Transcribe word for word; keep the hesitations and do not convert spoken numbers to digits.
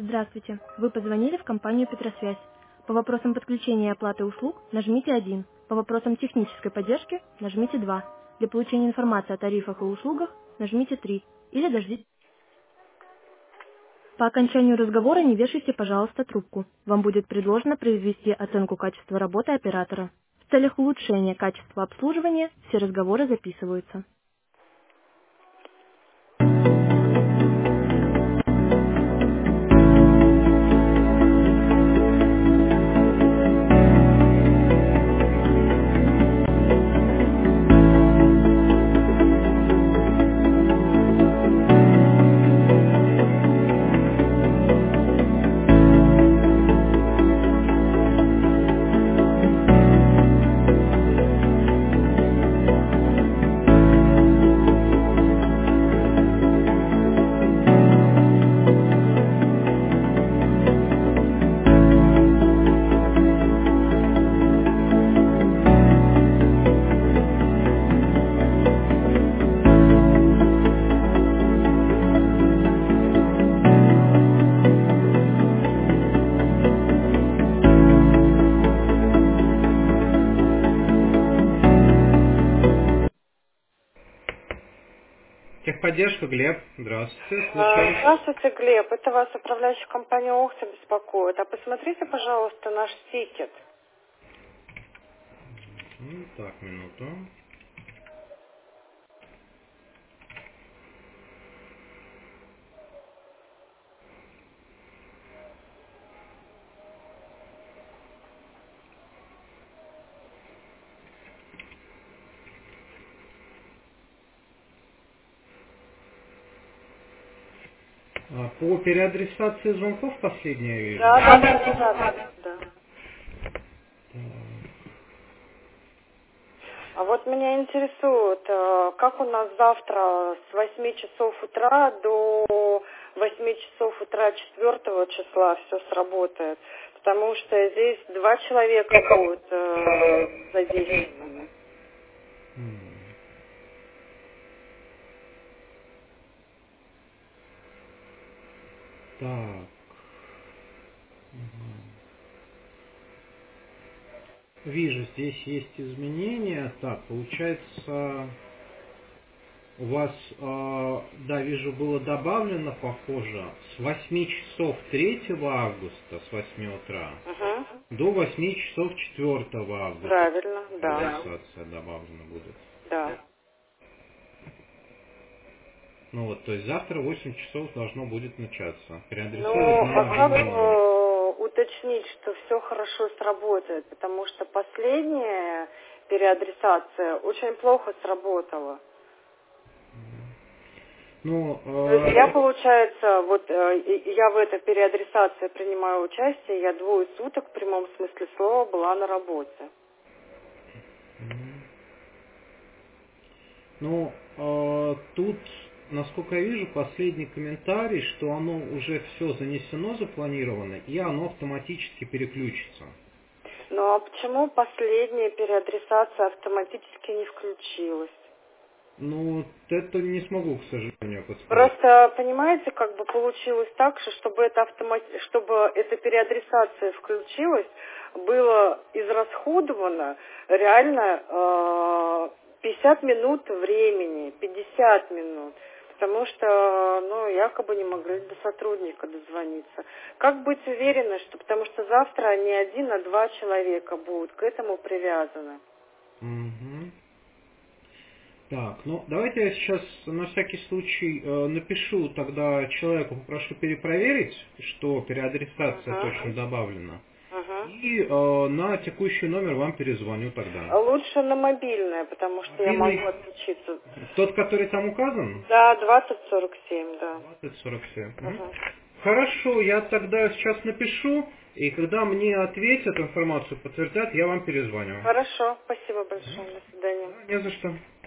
Здравствуйте. Вы позвонили в компанию «Петросвязь». По вопросам подключения и оплаты услуг нажмите один. По вопросам технической поддержки нажмите два. Для получения информации о тарифах и услугах нажмите три. Или дождитесь. По окончанию разговора не вешайте, пожалуйста, трубку. Вам будет предложено произвести оценку качества работы оператора. В целях улучшения качества обслуживания все разговоры записываются. Техподдержка, Глеб. Здравствуйте, А, слушаю. Здравствуйте, Глеб. Это вас управляющая компания «Охта» беспокоит. А посмотрите, пожалуйста, наш тикет. М, Так, минуту. А, По переадресации звонков последнее я вижу. Да, да, да, да, да, да. да. А вот меня интересует, э, как у нас завтра с восьми часов утра до восьми часов утра четвертого числа все сработает. Потому что здесь два человека будут э, задействованы. М, Так. Вижу, здесь есть изменения. Так, получается, у вас, а, да, вижу, было добавлено, похоже, с восьми часов третьего августа, с восьми утра, Угу. до восьми часов четвертого августа Правильно, да, переадресация добавлена будет. да. Ну вот, то есть завтра в восемь часов должно будет начаться. Переадресовывать Ну, на а как мобильный номер. э, уточнить, что все хорошо сработает? Потому что последняя переадресация очень плохо сработала. Ну, То есть я, э, получается, вот э, и- я в этой переадресации принимаю участие, я двое суток в прямом смысле слова была на работе. ну э, тут, насколько я вижу, последний комментарий, что оно уже все занесено, запланировано, и оно автоматически переключится. Ну а почему последняя переадресация автоматически не включилась? Ну, вот это не смогу, к сожалению, подсказать. Просто, понимаете, как бы получилось так, что чтобы, это автомат... чтобы эта переадресация включилась, было израсходовано реально э, пятьдесят минут времени, пятьдесят минут, потому что, ну, якобы не могли до сотрудника дозвониться. Как быть уверены, что, потому что завтра не один, а два человека будут к этому привязаны? Мгм. Так, ну давайте я сейчас на всякий случай э, напишу тогда человеку, попрошу перепроверить, что переадресация точно Угу. добавлена. Угу. И э, на текущий номер вам перезвоню тогда. Лучше на мобильное, потому что я Мобильный, могу отключиться. тот, который там указан? Да, двадцать сорок семь, да. двадцать сорок семь. Мгм. Угу. Хорошо, я тогда сейчас напишу, и когда мне ответят, информацию подтвердят, я вам перезвоню. Хорошо, спасибо большое, до свидания. Да, не за что.